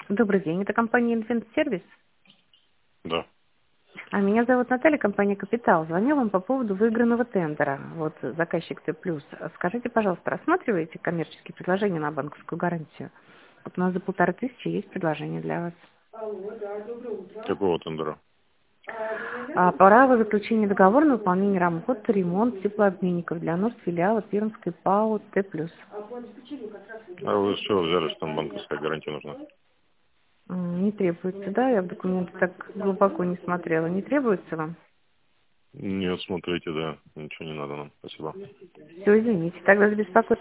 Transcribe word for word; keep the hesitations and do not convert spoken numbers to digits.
Добрый день, это компания «Инфинсервис». Да. А меня зовут Наталья, компания «Капитал». Звоню вам по поводу выигранного тендера. Вот заказчик Т плюс. Скажите, пожалуйста, рассматриваете коммерческие предложения на банковскую гарантию? Вот у нас за полторы тысячи есть предложение для вас. Какого тендера? А, право заключения договора на выполнение работ, ремонт теплообменников для нужд филиала Пермской ПАО Т плюс. А вы с чего взяли, что там банковская гарантия нужна? М, Не требуется, да? Я в документы так глубоко не смотрела. Не требуется вам? Нет, смотрите, да. Ничего не надо нам. Спасибо. Все, извините. Тогда за беспокойство.